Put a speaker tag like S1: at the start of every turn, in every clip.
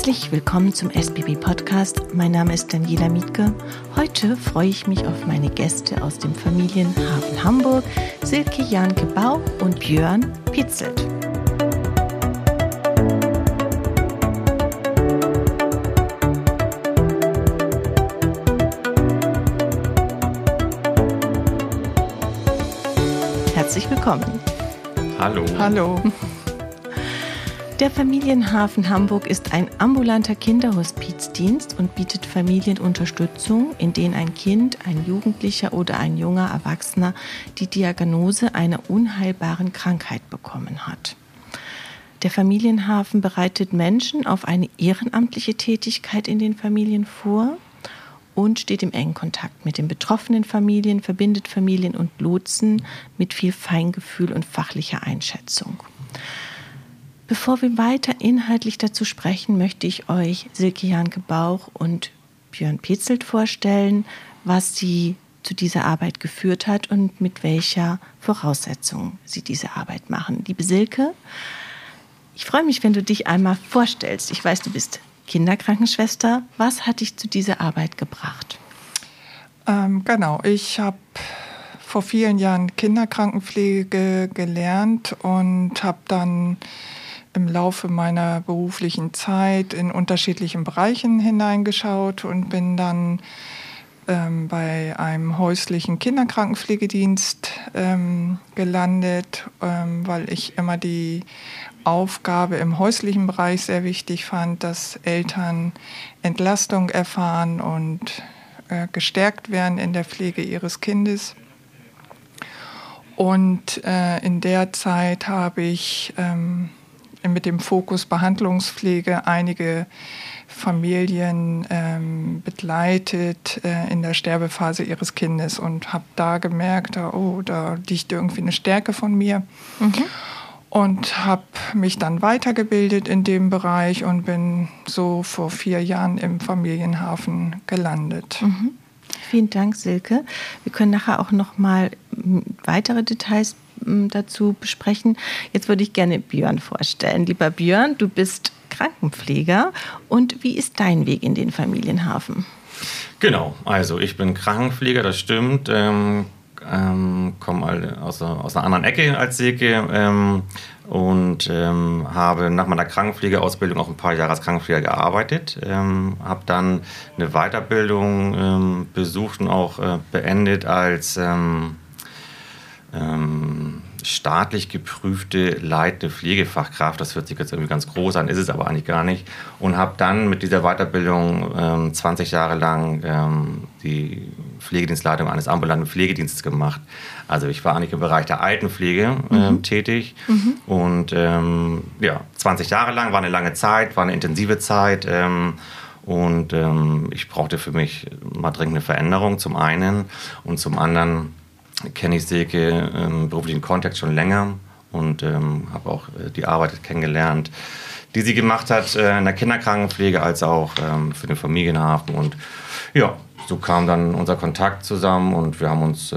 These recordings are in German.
S1: Herzlich willkommen zum SBB-Podcast. Mein Name ist Daniela Mietke. Heute freue ich mich auf meine Gäste aus dem Familienhafen Hamburg, Silke Janke Bauch und Björn Pitzelt. Herzlich willkommen.
S2: Hallo.
S3: Hallo.
S1: Der Familienhafen Hamburg ist ein ambulanter Kinderhospizdienst und bietet Familienunterstützung, in denen ein Kind, ein Jugendlicher oder ein junger Erwachsener die Diagnose einer unheilbaren Krankheit bekommen hat. Der Familienhafen bereitet Menschen auf eine ehrenamtliche Tätigkeit in den Familien vor und steht im engen Kontakt mit den betroffenen Familien, verbindet Familien und Lotsen mit viel Feingefühl und fachlicher Einschätzung. Bevor wir weiter inhaltlich dazu sprechen, möchte ich euch Silke Janke Bauch und Björn Pitzelt vorstellen, was sie zu dieser Arbeit geführt hat und mit welcher Voraussetzung sie diese Arbeit machen. Liebe Silke, ich freue mich, wenn du dich einmal vorstellst. Ich weiß, du bist Kinderkrankenschwester. Was hat dich zu dieser Arbeit gebracht?
S3: Genau, ich habe vor vielen Jahren Kinderkrankenpflege gelernt und habe dann im Laufe meiner beruflichen Zeit in unterschiedlichen Bereichen hineingeschaut und bin dann bei einem häuslichen Kinderkrankenpflegedienst gelandet, weil ich immer die Aufgabe im häuslichen Bereich sehr wichtig fand, dass Eltern Entlastung erfahren und gestärkt werden in der Pflege ihres Kindes. Und in der Zeit habe ich mit dem Fokus Behandlungspflege einige Familien begleitet in der Sterbephase ihres Kindes und habe da gemerkt, da liegt irgendwie eine Stärke von mir. Und habe mich dann weitergebildet in dem Bereich und bin so vor 4 Jahren im Familienhafen gelandet.
S1: Vielen Dank, Silke. Wir können nachher auch noch mal weitere Details dazu besprechen. Jetzt würde ich gerne Björn vorstellen. Lieber Björn, du bist Krankenpfleger. Und wie ist dein Weg in den Familienhafen?
S2: Genau, also ich bin Krankenpfleger, das stimmt. Komme aus einer anderen Ecke als Silke und habe nach meiner Krankenpflegeausbildung auch ein paar Jahre als Krankenpfleger gearbeitet. Habe dann eine Weiterbildung besucht und auch beendet als staatlich geprüfte leitende Pflegefachkraft. Das hört sich jetzt irgendwie ganz groß an, ist es aber eigentlich gar nicht. Und habe dann mit dieser Weiterbildung 20 Jahre lang die Pflegedienstleitung eines ambulanten Pflegedienstes gemacht. Also ich war eigentlich im Bereich der Altenpflege tätig. Und 20 Jahre lang, war eine lange Zeit, war eine intensive Zeit. Und ich brauchte für mich mal dringend eine Veränderung zum einen. Und zum anderen kenne ich Silke im beruflichen Kontext schon länger und habe auch die Arbeit kennengelernt, die sie gemacht hat in der Kinderkrankenpflege als auch für den Familienhafen. Und ja, so kam dann unser Kontakt zusammen und wir haben uns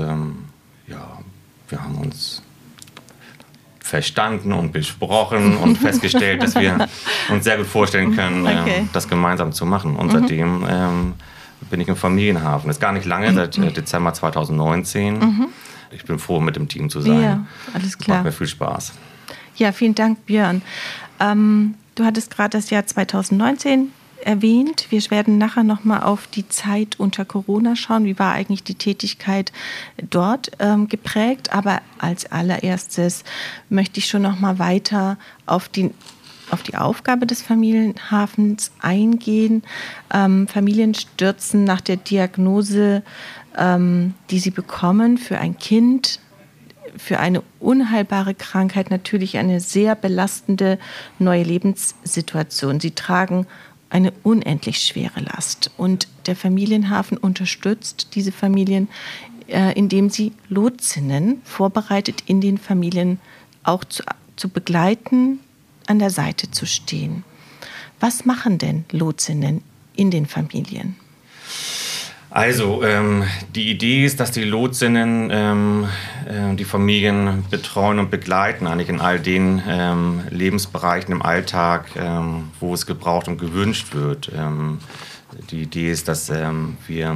S2: verstanden und besprochen und festgestellt, dass wir uns sehr gut vorstellen können, das gemeinsam zu machen. Und seitdem bin ich im Familienhafen. Das ist gar nicht lange, seit Dezember 2019. Ich bin froh, mit dem Team zu sein.
S1: Ja, alles klar.
S2: Macht mir viel Spaß.
S1: Ja, vielen Dank, Björn. Du hattest gerade das Jahr 2019 erwähnt. Wir werden nachher nochmal auf die Zeit unter Corona schauen. Wie war eigentlich die Tätigkeit dort geprägt? Aber als allererstes möchte ich schon nochmal weiter auf die Aufgabe des Familienhafens eingehen. Familien stürzen nach der Diagnose, die sie bekommen, für ein Kind, für eine unheilbare Krankheit natürlich eine sehr belastende neue Lebenssituation. Sie tragen eine unendlich schwere Last. Und der Familienhafen unterstützt diese Familien, indem sie Lotsinnen vorbereitet, in den Familien auch zu begleiten, an der Seite zu stehen. Was machen denn Lotsinnen in den Familien?
S2: Also, die Idee ist, dass die Lotsinnen die Familien betreuen und begleiten, eigentlich in all den Lebensbereichen im Alltag, wo es gebraucht und gewünscht wird. Die Idee ist, dass wir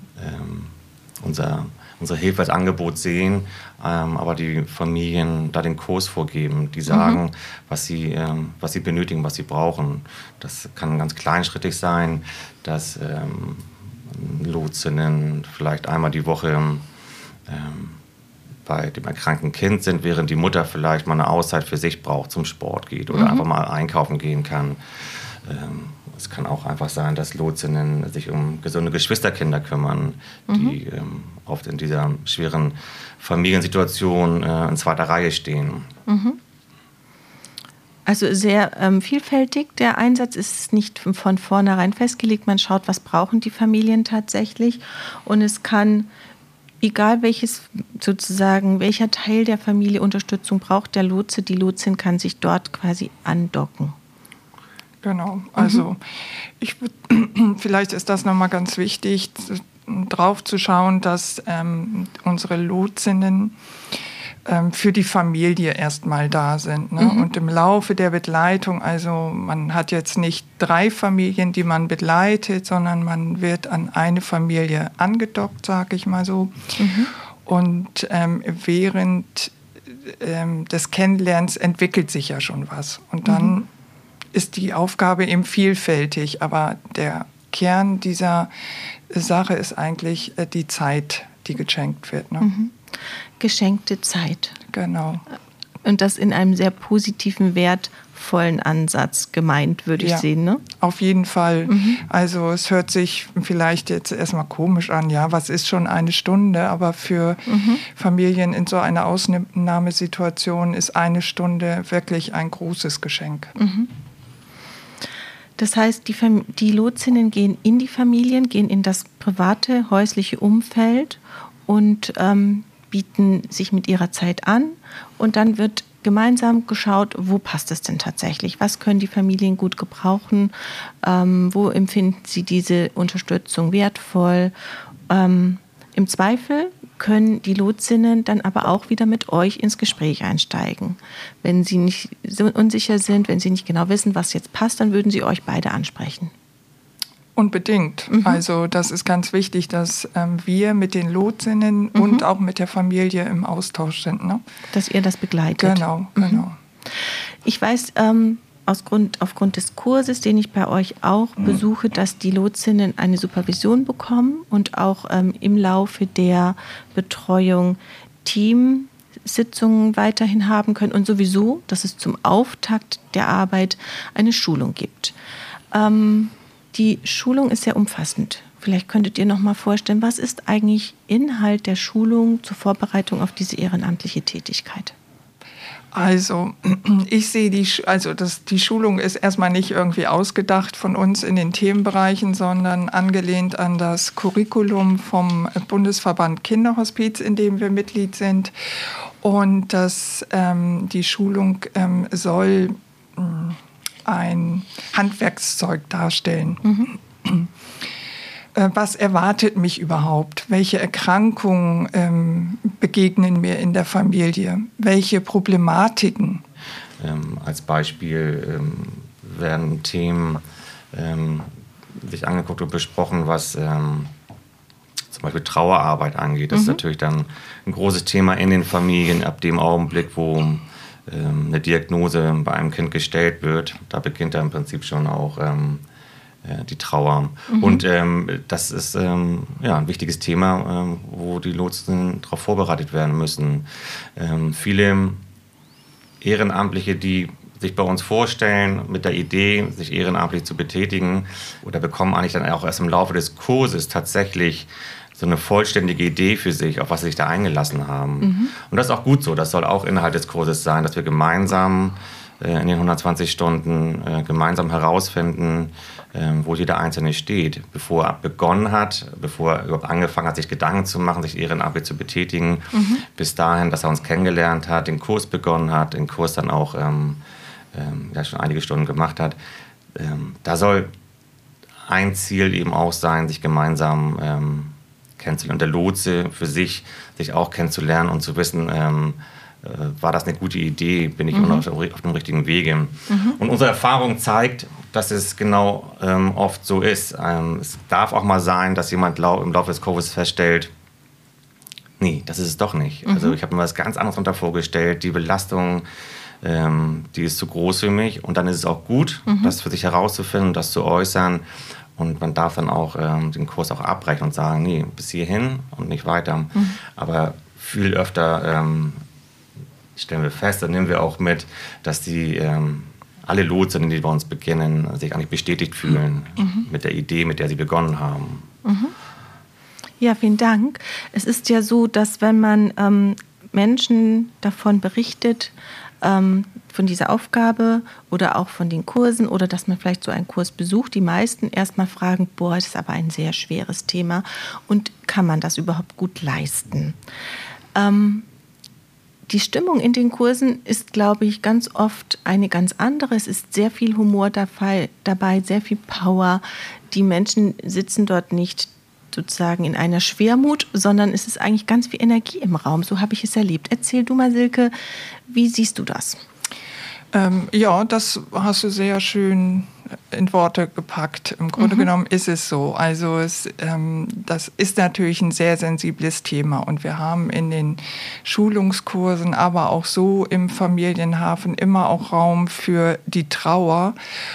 S2: unser Hilfe als Angebot sehen, aber die Familien da den Kurs vorgeben, die sagen, was sie benötigen, was sie brauchen. Das kann ganz kleinschrittig sein, dass Lotsinnen vielleicht einmal die Woche bei dem erkrankten Kind sind, während die Mutter vielleicht mal eine Auszeit für sich braucht, zum Sport geht oder einfach mal einkaufen gehen kann. Es kann auch einfach sein, dass Lotsinnen sich um gesunde Geschwisterkinder kümmern, die oft in dieser schweren Familiensituation in zweiter Reihe stehen.
S1: Also sehr vielfältig. Der Einsatz ist nicht von vornherein festgelegt. Man schaut, was brauchen die Familien tatsächlich. Und es kann, egal welcher Teil der Familie Unterstützung braucht, der Lotse, die Lotsin kann sich dort quasi andocken.
S3: Genau, also vielleicht ist das nochmal ganz wichtig, drauf zu schauen, dass unsere Lotsinnen für die Familie erstmal da sind. Ne? Und im Laufe der Begleitung, also man hat jetzt nicht 3 Familien, die man begleitet, sondern man wird an eine Familie angedockt, sage ich mal so. Und während des Kennenlernens entwickelt sich ja schon was. Und dann ist die Aufgabe eben vielfältig, aber der Kern dieser Sache ist eigentlich die Zeit, die geschenkt wird. Ne?
S1: Geschenkte Zeit.
S3: Genau.
S1: Und das in einem sehr positiven, wertvollen Ansatz gemeint, würde ich sehen, ne?
S3: Auf jeden Fall. Also es hört sich vielleicht jetzt erstmal komisch an, ja, was ist schon eine Stunde, aber für Familien in so einer Ausnahmesituation ist eine Stunde wirklich ein großes Geschenk.
S1: Das heißt, die Lotsinnen gehen in die Familien, gehen in das private, häusliche Umfeld und bieten sich mit ihrer Zeit an. Und dann wird gemeinsam geschaut, wo passt es denn tatsächlich? Was können die Familien gut gebrauchen? Wo empfinden sie diese Unterstützung wertvoll? Im Zweifel können die Lotsinnen dann aber auch wieder mit euch ins Gespräch einsteigen. Wenn sie nicht so unsicher sind, wenn sie nicht genau wissen, was jetzt passt, dann würden sie euch beide ansprechen.
S3: Unbedingt. Also das ist ganz wichtig, dass wir mit den Lotsinnen und auch mit der Familie im Austausch sind. Ne?
S1: Dass ihr das begleitet.
S3: Genau.
S1: Ich weiß aufgrund des Kurses, den ich bei euch auch besuche, dass die Lotsinnen eine Supervision bekommen und auch im Laufe der Betreuung Teamsitzungen weiterhin haben können und sowieso, dass es zum Auftakt der Arbeit eine Schulung gibt. Die Schulung ist sehr umfassend. Vielleicht könntet ihr noch mal vorstellen, was ist eigentlich Inhalt der Schulung zur Vorbereitung auf diese ehrenamtliche Tätigkeit?
S3: Also ich sehe die Schulung ist erstmal nicht irgendwie ausgedacht von uns in den Themenbereichen, sondern angelehnt an das Curriculum vom Bundesverband Kinderhospiz, in dem wir Mitglied sind. Und die Schulung soll ein Handwerkszeug darstellen. Was erwartet mich überhaupt? Welche Erkrankungen begegnen mir in der Familie? Welche Problematiken?
S2: Als Beispiel werden Themen sich angeguckt und besprochen, was zum Beispiel Trauerarbeit angeht. Das ist natürlich dann ein großes Thema in den Familien ab dem Augenblick, wo eine Diagnose bei einem Kind gestellt wird. Da beginnt ja im Prinzip schon auch die Trauer. Und das ist ein wichtiges Thema, wo die Lotsen darauf vorbereitet werden müssen. Viele Ehrenamtliche, die sich bei uns vorstellen mit der Idee, sich ehrenamtlich zu betätigen, oder bekommen eigentlich dann auch erst im Laufe des Kurses tatsächlich so eine vollständige Idee für sich, auf was sie sich da eingelassen haben. Und das ist auch gut so. Das soll auch Inhalt des Kurses sein, dass wir gemeinsam in den 120 Stunden gemeinsam herausfinden, wo jeder Einzelne steht, bevor er begonnen hat, bevor er überhaupt angefangen hat, sich Gedanken zu machen, sich ehrenamtlich zu betätigen, bis dahin, dass er uns kennengelernt hat, den Kurs begonnen hat, den Kurs dann auch schon einige Stunden gemacht hat. Da soll ein Ziel eben auch sein, sich gemeinsam kennenzulernen. Und der Lotse für sich auch kennenzulernen und zu wissen, war das eine gute Idee, bin ich immer noch auf dem richtigen Wege. Und unsere Erfahrung zeigt, dass es genau oft so ist. Es darf auch mal sein, dass jemand im Laufe des Kurses feststellt, nee, das ist es doch nicht. Also ich habe mir was ganz anderes darunter vorgestellt. Die Belastung, die ist zu groß für mich. Und dann ist es auch gut, das für sich herauszufinden, das zu äußern. Und man darf dann auch den Kurs auch abbrechen und sagen, nee, bis hierhin und nicht weiter. Aber viel öfter stellen wir fest, dann nehmen wir auch mit, dass die alle Lotsinnen, die bei uns beginnen, sich eigentlich bestätigt fühlen mit der Idee, mit der sie begonnen haben.
S1: Ja, vielen Dank. Es ist ja so, dass wenn man Menschen davon berichtet, von dieser Aufgabe oder auch von den Kursen oder dass man vielleicht so einen Kurs besucht, die meisten erstmal fragen, boah, das ist aber ein sehr schweres Thema und kann man das überhaupt gut leisten? Die Stimmung in den Kursen ist, glaube ich, ganz oft eine ganz andere. Es ist sehr viel Humor dabei, sehr viel Power. Die Menschen sitzen dort nicht sozusagen in einer Schwermut, sondern es ist eigentlich ganz viel Energie im Raum. So habe ich es erlebt. Erzähl du mal, Silke, wie siehst du das?
S3: Ja, das hast du sehr schön in Worte gepackt. Im Grunde genommen ist es so. Also das ist natürlich ein sehr sensibles Thema und wir haben in den Schulungskursen, aber auch so im Familienhafen immer auch Raum für die Trauer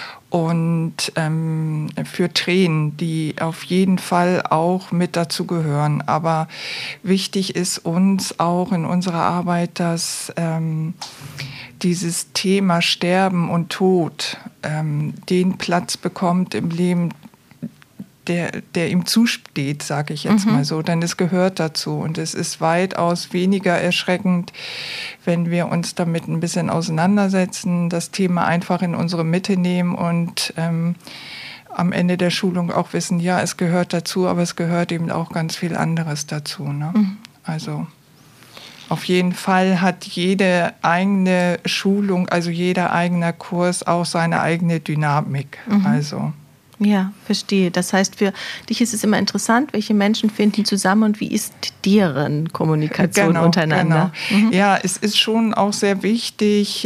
S3: und für Tränen, die auf jeden Fall auch mit dazu gehören. Aber wichtig ist uns auch in unserer Arbeit, dass dieses Thema Sterben und Tod den Platz bekommt im Leben, der ihm zusteht, sage ich jetzt mal so, denn es gehört dazu. Und es ist weitaus weniger erschreckend, wenn wir uns damit ein bisschen auseinandersetzen, das Thema einfach in unsere Mitte nehmen und am Ende der Schulung auch wissen, ja, es gehört dazu, aber es gehört eben auch ganz viel anderes dazu. Ne? Also auf jeden Fall hat jede eigene Schulung, also jeder eigene Kurs auch seine eigene Dynamik. Also
S1: ja, verstehe. Das heißt, für dich ist es immer interessant, welche Menschen finden zusammen und wie ist deren Kommunikation untereinander?
S3: Genau. Ja, es ist schon auch sehr wichtig,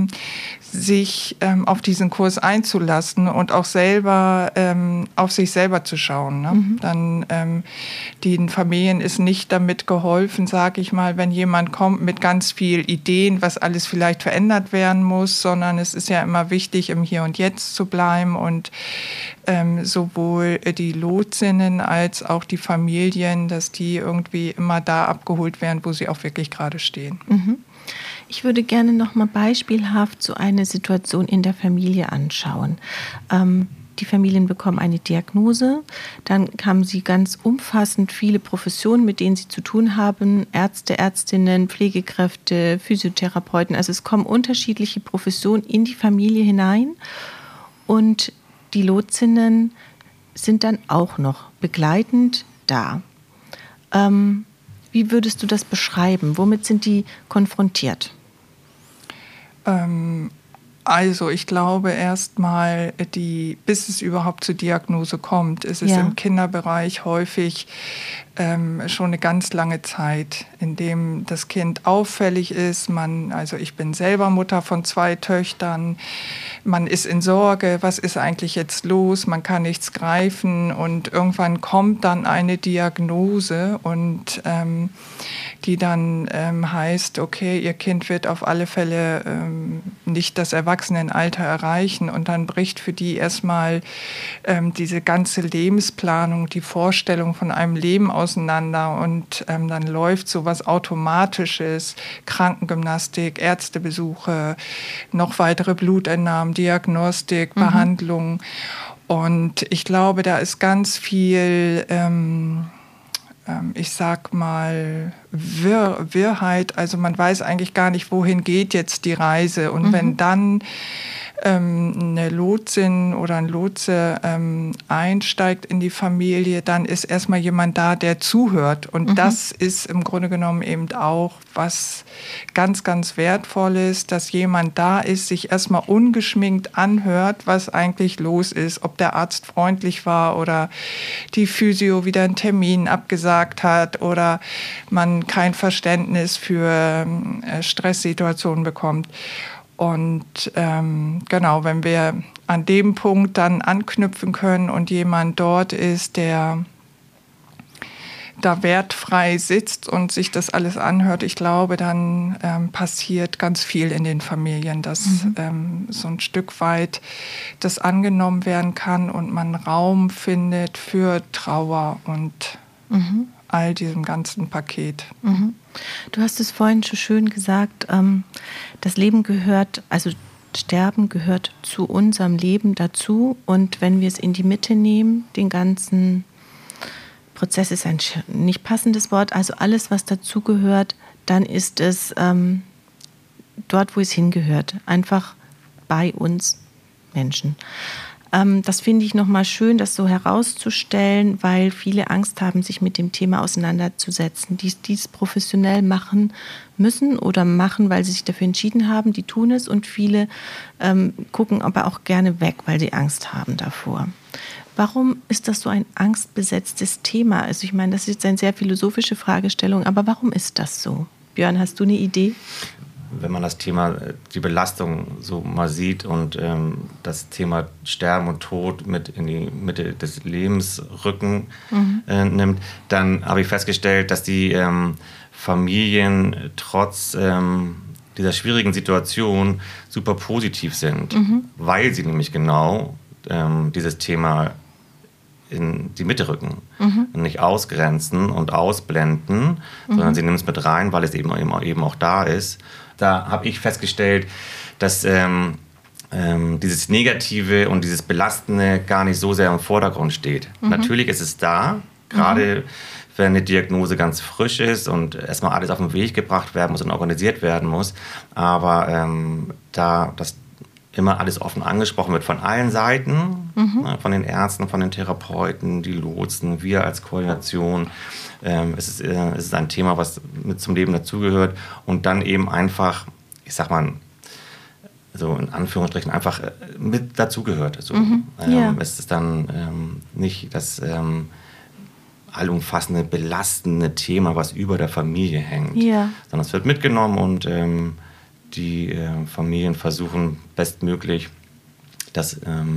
S3: sich auf diesen Kurs einzulassen und auch selber auf sich selber zu schauen. Ne? Dann den Familien ist nicht damit geholfen, sage ich mal, wenn jemand kommt mit ganz viel Ideen, was alles vielleicht verändert werden muss, sondern es ist ja immer wichtig, im Hier und Jetzt zu bleiben und sowohl die Lotsinnen als auch die Familien, dass die irgendwie immer da abgeholt werden, wo sie auch wirklich gerade stehen.
S1: Ich würde gerne noch mal beispielhaft so eine Situation in der Familie anschauen. Die Familien bekommen eine Diagnose, dann haben sie ganz umfassend viele Professionen, mit denen sie zu tun haben, Ärzte, Ärztinnen, Pflegekräfte, Physiotherapeuten. Also es kommen unterschiedliche Professionen in die Familie hinein und die Lotsinnen sind dann auch noch begleitend da. Wie würdest du das beschreiben? Womit sind die konfrontiert?
S3: Also ich glaube erstmal, bis es überhaupt zur Diagnose kommt, ist es im Kinderbereich häufig schon eine ganz lange Zeit, in dem das Kind auffällig ist. Also ich bin selber Mutter von 2 Töchtern. Man ist in Sorge, was ist eigentlich jetzt los? Man kann nichts greifen und irgendwann kommt dann eine Diagnose und die dann heißt, okay, ihr Kind wird auf alle Fälle nicht das Erwachsenenalter erreichen und dann bricht für die erstmal diese ganze Lebensplanung, die Vorstellung von einem Leben auseinander und dann läuft so was Automatisches, Krankengymnastik, Ärztebesuche, noch weitere Blutentnahmen, Diagnostik, Behandlung und ich glaube, da ist ganz viel ich sag mal, Wirrheit. Also man weiß eigentlich gar nicht, wohin geht jetzt die Reise. Und wenn dann eine Lotsin oder ein Lotse einsteigt in die Familie, dann ist erstmal jemand da, der zuhört. Und das ist im Grunde genommen eben auch was ganz, ganz Wertvolles, dass jemand da ist, sich erstmal ungeschminkt anhört, was eigentlich los ist, ob der Arzt freundlich war oder die Physio wieder einen Termin abgesagt hat oder man kein Verständnis für Stresssituationen bekommt. Und genau, wenn wir an dem Punkt dann anknüpfen können und jemand dort ist, der da wertfrei sitzt und sich das alles anhört, ich glaube, dann passiert ganz viel in den Familien, dass so ein Stück weit das angenommen werden kann und man Raum findet für Trauer und all diesem ganzen Paket.
S1: Du hast es vorhin schon schön gesagt, das Leben gehört, also Sterben gehört zu unserem Leben dazu. Und wenn wir es in die Mitte nehmen, den ganzen Prozess ist ein nicht passendes Wort, also alles, was dazugehört, dann ist es dort, wo es hingehört, einfach bei uns Menschen. Das finde ich nochmal schön, das so herauszustellen, weil viele Angst haben, sich mit dem Thema auseinanderzusetzen, die dies professionell machen müssen oder machen, weil sie sich dafür entschieden haben, die tun es und viele gucken aber auch gerne weg, weil sie Angst haben davor. Warum ist das so ein angstbesetztes Thema? Also ich meine, das ist jetzt eine sehr philosophische Fragestellung, aber warum ist das so? Björn, hast du eine Idee?
S2: Wenn man das Thema, die Belastung so mal sieht und das Thema Sterben und Tod mit in die Mitte des Lebens rücken nimmt, dann habe ich festgestellt, dass die Familien trotz dieser schwierigen Situation super positiv sind, weil sie nämlich genau dieses Thema in die Mitte rücken. Und nicht ausgrenzen und ausblenden, sondern sie nehmen es mit rein, weil es eben auch da ist. Da habe ich festgestellt, dass dieses Negative und dieses Belastende gar nicht so sehr im Vordergrund steht. Natürlich ist es da, gerade wenn eine Diagnose ganz frisch ist und erstmal alles auf den Weg gebracht werden muss und organisiert werden muss. Aber da das immer alles offen angesprochen wird von allen Seiten, von den Ärzten, von den Therapeuten, die Lotsen, wir als Koordination. Es ist ein Thema, was mit zum Leben dazugehört und dann eben einfach, ich sag mal, so in Anführungsstrichen einfach mit dazugehört. So. Es ist dann nicht das allumfassende, belastende Thema, was über der Familie hängt, sondern es wird mitgenommen und die Familien versuchen bestmöglich, das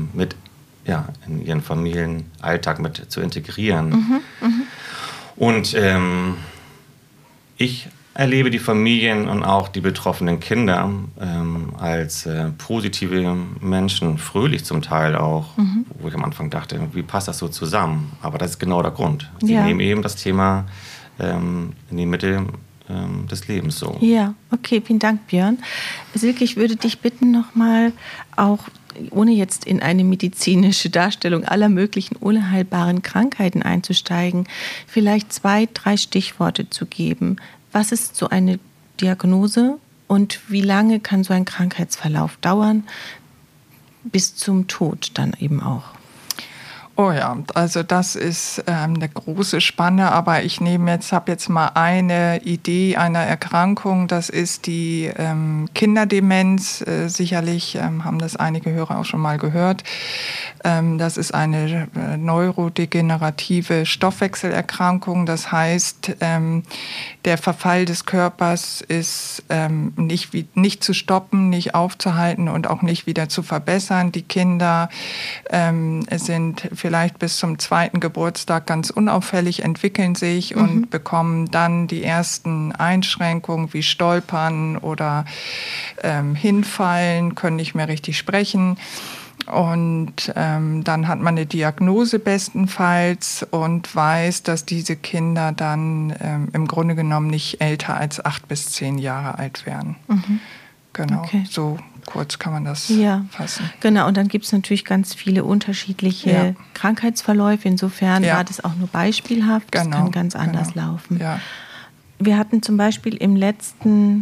S2: in ihren Familienalltag mit zu integrieren. Und ich erlebe die Familien und auch die betroffenen Kinder als positive Menschen, fröhlich zum Teil auch, wo ich am Anfang dachte, wie passt das so zusammen? Aber das ist genau der Grund. Sie nehmen eben das Thema in die Mitte des Lebens so. Ja,
S1: okay, vielen Dank, Björn. Silke, ich würde dich bitten, nochmal auch, ohne jetzt in eine medizinische Darstellung aller möglichen unheilbaren Krankheiten einzusteigen, vielleicht 2, 3 Stichworte zu geben. Was ist so eine Diagnose und wie lange kann so ein Krankheitsverlauf dauern, bis zum Tod dann eben auch?
S3: Oh ja, also das ist eine große Spanne, aber ich habe jetzt mal eine Idee einer Erkrankung, das ist die Kinderdemenz. Sicherlich haben das einige Hörer auch schon mal gehört. Das ist eine neurodegenerative Stoffwechselerkrankung, das heißt, der Verfall des Körpers ist nicht zu stoppen, nicht aufzuhalten und auch nicht wieder zu verbessern. Die Kinder sind vielleicht bis zum 2. Geburtstag ganz unauffällig, entwickeln sich und bekommen dann die ersten Einschränkungen wie Stolpern oder hinfallen, können nicht mehr richtig sprechen. Und dann hat man eine Diagnose bestenfalls und weiß, dass diese Kinder dann im Grunde genommen nicht älter als 8 bis 10 Jahre alt werden. Genau, okay. So kurz kann man das fassen.
S1: Genau, und dann gibt es natürlich ganz viele unterschiedliche Krankheitsverläufe. Insofern war das auch nur beispielhaft. Das kann ganz anders laufen. Ja. Wir hatten zum Beispiel im letzten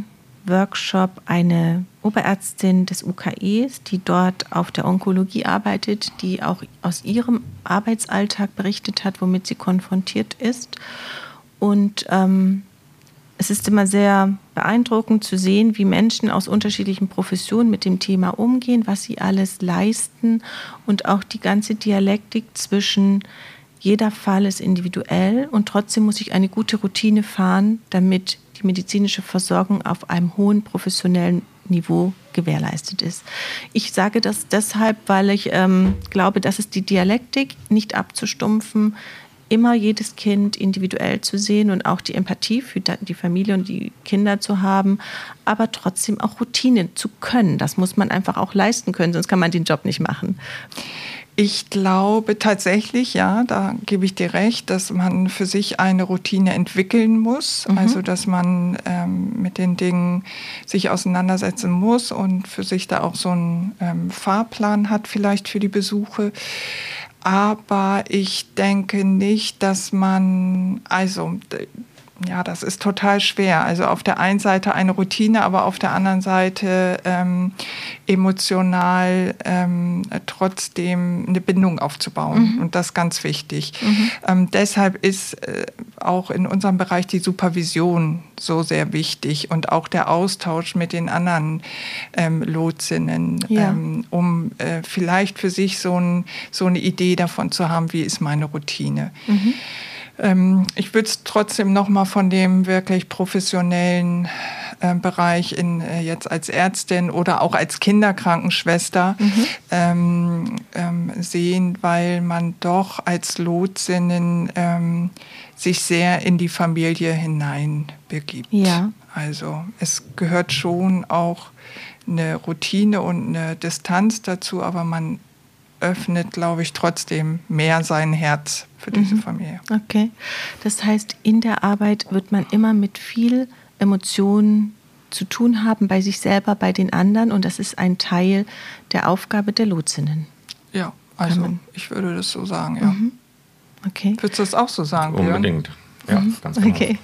S1: Workshop eine Oberärztin des UKEs, die dort auf der Onkologie arbeitet, die auch aus ihrem Arbeitsalltag berichtet hat, womit sie konfrontiert ist. Und es ist immer sehr beeindruckend zu sehen, wie Menschen aus unterschiedlichen Professionen mit dem Thema umgehen, was sie alles leisten und auch die ganze Dialektik zwischen jeder Fall ist individuell und trotzdem muss ich eine gute Routine fahren, damit die medizinische Versorgung auf einem hohen professionellen Niveau gewährleistet ist. Ich sage das deshalb, weil ich glaube, dass es die Dialektik nicht abzustumpfen, immer jedes Kind individuell zu sehen und auch die Empathie für die Familie und die Kinder zu haben, aber trotzdem auch Routinen zu können. Das muss man einfach auch leisten können, sonst kann man den Job nicht machen.
S3: Ich glaube tatsächlich, ja, da gebe ich dir recht, dass man für sich eine Routine entwickeln muss. Also dass man mit den Dingen sich auseinandersetzen muss und für sich da auch so einen Fahrplan hat vielleicht für die Besuche. Aber ich denke nicht, dass man, ja, das ist total schwer. Also auf der einen Seite eine Routine, aber auf der anderen Seite emotional trotzdem eine Bindung aufzubauen. Und das ist ganz wichtig. Deshalb ist auch in unserem Bereich die Supervision so sehr wichtig und auch der Austausch mit den anderen Lotsinnen, um vielleicht für sich so eine Idee davon zu haben, wie ist meine Routine. Ich würde es trotzdem noch mal von dem wirklich professionellen Bereich jetzt als Ärztin oder auch als Kinderkrankenschwester sehen, weil man doch als Lotsinnen sich sehr in die Familie hineinbegibt. Ja. Also es gehört schon auch eine Routine und eine Distanz dazu, aber man öffnet, glaube ich, trotzdem mehr sein Herz für diese Familie.
S1: Okay. Das heißt, in der Arbeit wird man immer mit viel Emotionen zu tun haben, bei sich selber, bei den anderen. Und das ist ein Teil der Aufgabe der Lotsinnen.
S3: Ja, also ich würde das so sagen, ja.
S1: Okay.
S3: Würdest du das auch so sagen, Björn?
S2: Unbedingt. Ja, ganz genau.
S1: Okay.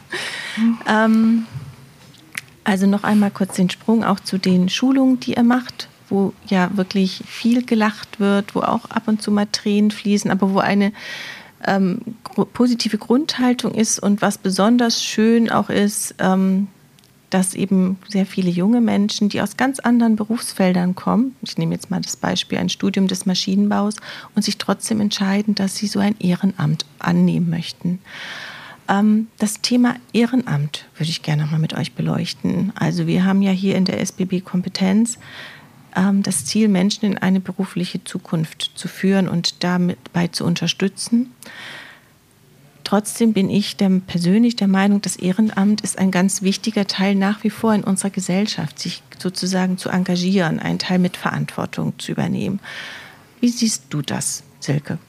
S1: Also noch einmal kurz den Sprung auch zu den Schulungen, die ihr macht, wo ja wirklich viel gelacht wird, wo auch ab und zu mal Tränen fließen, aber wo eine positive Grundhaltung ist und was besonders schön auch ist, dass eben sehr viele junge Menschen, die aus ganz anderen Berufsfeldern kommen, ich nehme jetzt mal das Beispiel ein Studium des Maschinenbaus, und sich trotzdem entscheiden, dass sie so ein Ehrenamt annehmen möchten. Das Thema Ehrenamt würde ich gerne noch mal mit euch beleuchten. Also wir haben ja hier in der SBB Kompetenz das Ziel, Menschen in eine berufliche Zukunft zu führen und dabei zu unterstützen. Trotzdem bin ich persönlich der Meinung, das Ehrenamt ist ein ganz wichtiger Teil nach wie vor in unserer Gesellschaft, sich sozusagen zu engagieren, einen Teil mit Verantwortung zu übernehmen. Wie siehst du das, Silke?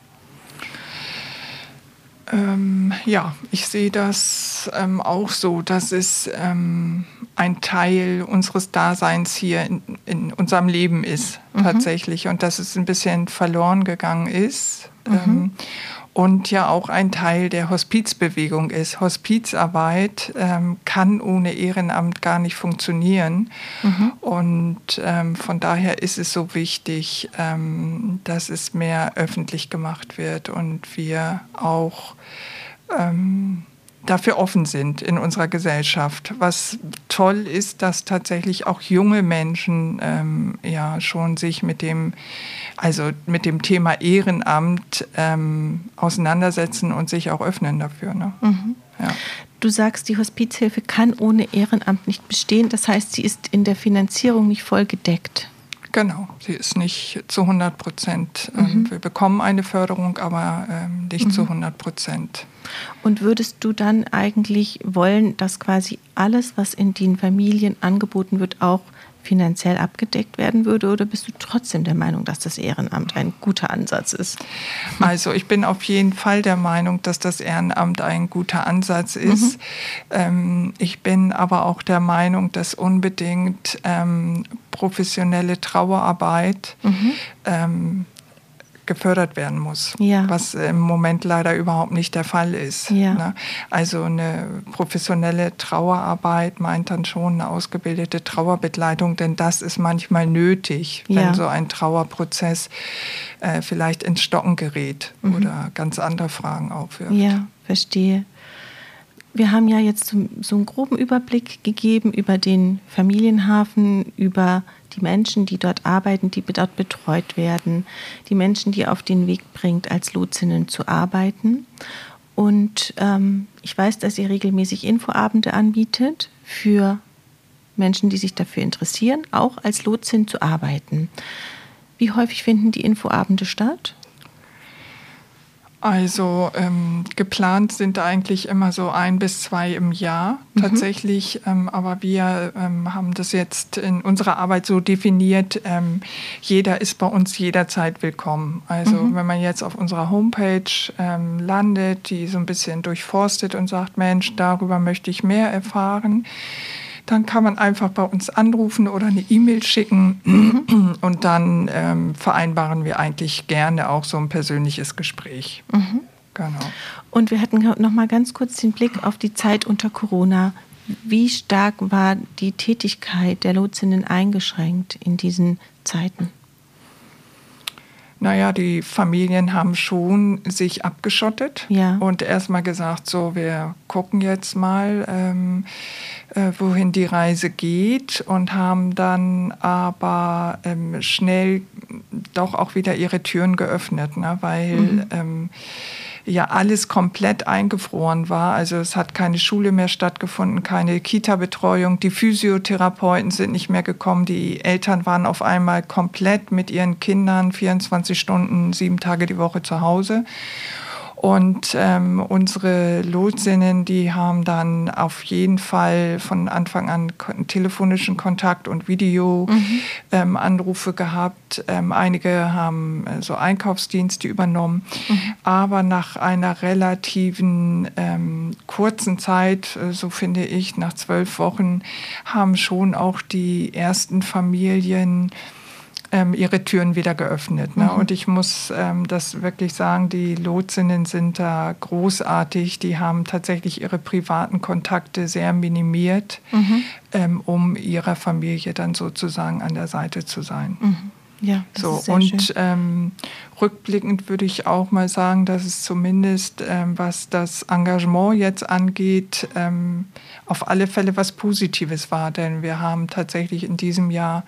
S3: Ja, ich sehe das auch so, dass es ein Teil unseres Daseins hier in unserem Leben ist, tatsächlich. Und dass es ein bisschen verloren gegangen ist. Und ja auch ein Teil der Hospizbewegung ist. Hospizarbeit kann ohne Ehrenamt gar nicht funktionieren. Und von daher ist es so wichtig, dass es mehr öffentlich gemacht wird und wir auch dafür offen sind in unserer Gesellschaft. Was toll ist, dass tatsächlich auch junge Menschen schon sich mit dem Thema Ehrenamt auseinandersetzen und sich auch öffnen dafür. Ne? Ja.
S1: Du sagst, die Hospizhilfe kann ohne Ehrenamt nicht bestehen. Das heißt, sie ist in der Finanzierung nicht voll gedeckt.
S3: Genau, sie ist nicht zu 100%. Wir bekommen eine Förderung, aber nicht zu 100%.
S1: Und würdest du dann eigentlich wollen, dass quasi alles, was in den Familien angeboten wird, auch finanziell abgedeckt werden würde? Oder bist du trotzdem der Meinung, dass das Ehrenamt ein guter Ansatz ist?
S3: Also ich bin auf jeden Fall der Meinung, dass das Ehrenamt ein guter Ansatz ist. Ich bin aber auch der Meinung, dass unbedingt professionelle Trauerarbeit gefördert werden muss,
S1: ja.
S3: was im Moment leider überhaupt nicht der Fall ist.
S1: Ja.
S3: Ne? Also eine professionelle Trauerarbeit meint dann schon eine ausgebildete Trauerbegleitung, denn das ist manchmal nötig, wenn so ein Trauerprozess vielleicht ins Stocken gerät oder ganz andere Fragen aufwirft.
S1: Ja, verstehe. Wir haben ja jetzt so einen groben Überblick gegeben über den Familienhafen, über die Menschen, die dort arbeiten, die dort betreut werden, die Menschen, die ihr auf den Weg bringt, als Lotsinnen zu arbeiten. Und ich weiß, dass ihr regelmäßig Infoabende anbietet für Menschen, die sich dafür interessieren, auch als Lotsin zu arbeiten. Wie häufig finden die Infoabende statt?
S3: Also geplant sind eigentlich immer so 1 bis 2 im Jahr tatsächlich, aber wir haben das jetzt in unserer Arbeit so definiert, jeder ist bei uns jederzeit willkommen. Also wenn man jetzt auf unserer Homepage landet, die so ein bisschen durchforstet und sagt, Mensch, darüber möchte ich mehr erfahren, dann kann man einfach bei uns anrufen oder eine E-Mail schicken und dann vereinbaren wir eigentlich gerne auch so ein persönliches Gespräch. Genau.
S1: Und wir hatten noch mal ganz kurz den Blick auf die Zeit unter Corona. Wie stark war die Tätigkeit der Lotsinnen eingeschränkt in diesen Zeiten?
S3: Naja, die Familien haben schon sich abgeschottet und erstmal gesagt, so, wir gucken jetzt mal, wohin die Reise geht und haben dann aber schnell doch auch wieder ihre Türen geöffnet, ne, weil ja alles komplett eingefroren war. Also es hat keine Schule mehr stattgefunden, keine Kita-Betreuung. Die Physiotherapeuten sind nicht mehr gekommen. Die Eltern waren auf einmal komplett mit ihren Kindern 24 Stunden, 7 Tage die Woche zu Hause. Und unsere Lotsinnen, die haben dann auf jeden Fall von Anfang an telefonischen Kontakt und Videoanrufe gehabt. Einige haben so Einkaufsdienste übernommen. Aber nach einer relativen kurzen Zeit, so finde ich, nach 12 Wochen, haben schon auch die ersten Familien ihre Türen wieder geöffnet. Ne? Und ich muss das wirklich sagen, die Lotsinnen sind da großartig. Die haben tatsächlich ihre privaten Kontakte sehr minimiert, um ihrer Familie dann sozusagen an der Seite zu sein.
S1: Ja, das
S3: so,
S1: ist sehr
S3: und
S1: schön.
S3: Rückblickend würde ich auch mal sagen, dass es zumindest, was das Engagement jetzt angeht, auf alle Fälle was Positives war. Denn wir haben tatsächlich in diesem Jahr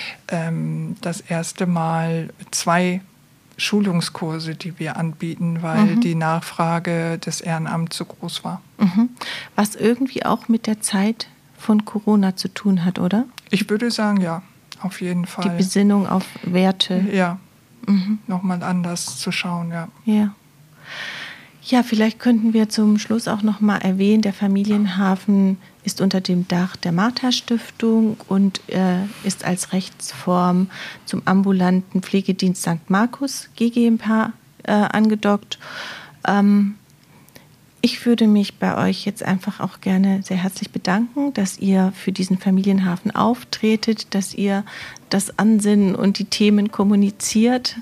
S3: das erste Mal 2 Schulungskurse, die wir anbieten, weil die Nachfrage des Ehrenamts so groß war.
S1: Was irgendwie auch mit der Zeit von Corona zu tun hat, oder?
S3: Ich würde sagen, ja. Auf jeden Fall.
S1: Die Besinnung auf Werte.
S3: Ja, nochmal anders zu schauen, ja.
S1: Ja, vielleicht könnten wir zum Schluss auch noch mal erwähnen, der Familienhafen ist unter dem Dach der Martha-Stiftung und ist als Rechtsform zum ambulanten Pflegedienst St. Markus GmbH angedockt. Ich würde mich bei euch jetzt einfach auch gerne sehr herzlich bedanken, dass ihr für diesen Familienhafen auftretet, dass ihr das Ansinnen und die Themen kommuniziert.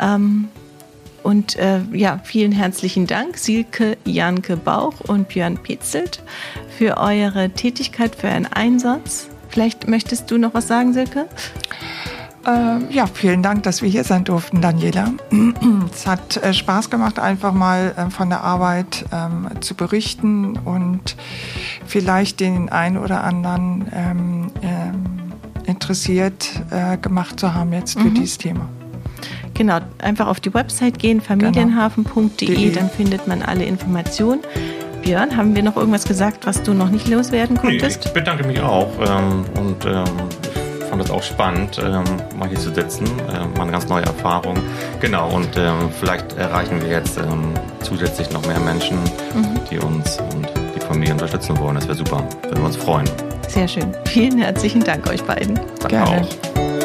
S1: Vielen herzlichen Dank, Silke Janke Bauch und Björn Petzelt, für eure Tätigkeit, für euren Einsatz. Vielleicht möchtest du noch was sagen, Silke?
S3: Vielen Dank, dass wir hier sein durften, Daniela. Es hat Spaß gemacht, einfach mal von der Arbeit zu berichten und vielleicht den einen oder anderen interessiert gemacht zu haben jetzt für dieses Thema.
S1: Genau, einfach auf die Website gehen, familienhafen.de, dann findet man alle Informationen. Björn, haben wir noch irgendwas gesagt, was du noch nicht loswerden konntest?
S2: Nee, ich bedanke mich auch ich fand das auch spannend, mal hier zu sitzen, mal eine ganz neue Erfahrung. Genau, und vielleicht erreichen wir jetzt zusätzlich noch mehr Menschen, die uns und die Familie unterstützen wollen. Das wäre super, würden wir uns freuen.
S1: Sehr schön. Vielen herzlichen Dank euch beiden.
S2: Danke auch.